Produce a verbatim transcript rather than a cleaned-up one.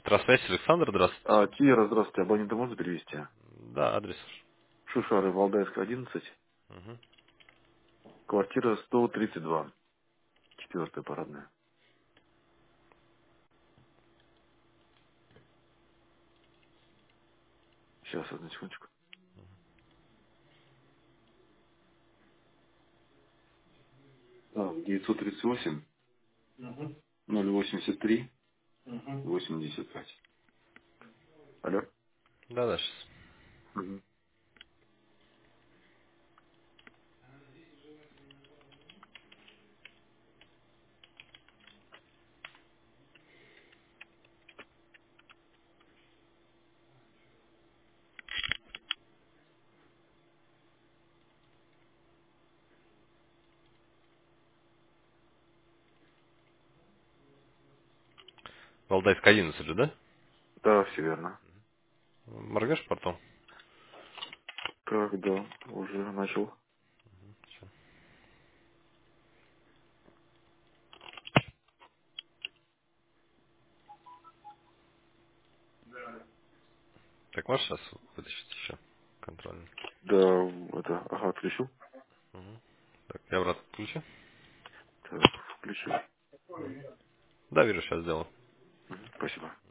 Трансвязь, Александр, здравствуйте. А, Кира, здравствуйте. Абонента можно перевести? Да, адрес. Шушары, Валдайская, одиннадцать. Мгм. Квартира сто тридцать два. Четвертая парадная. Сейчас, одну секундочку. А, девятьсот тридцать восемь, ноль восемьдесят три, восемьдесят пять. Алло? Да, да, сейчас. Мгм. Валдайская, одиннадцать же, да? Да, все верно. Моргаш потом? Так, да, уже начал. Так, можешь сейчас вытащить еще контрольный? Да, это, ага, включу. Мгм. Так, я обратно включу. Так, включу. Да, вижу, сейчас сделал. Мгм, спасибо.